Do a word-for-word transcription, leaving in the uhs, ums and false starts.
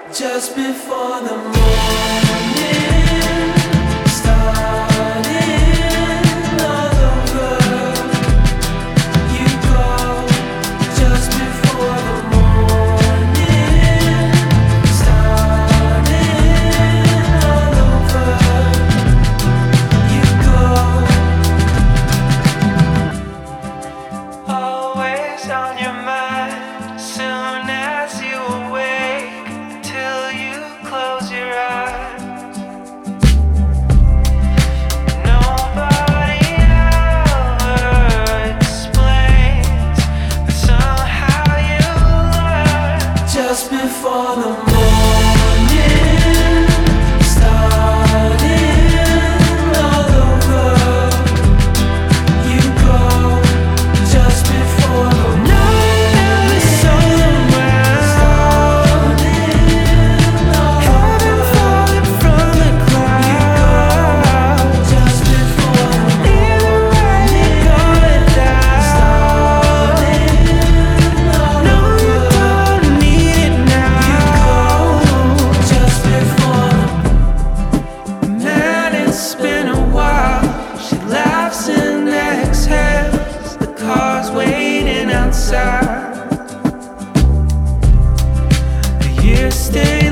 Just before the morning started all over, you go. Just before the morning started all over, you go. Always on your mind, soon as you awake. Close your eyes. Nobody ever explains, but somehow you learn. Just before the morning started all over, you go. Just before the morning started. Waiting outside, the years stay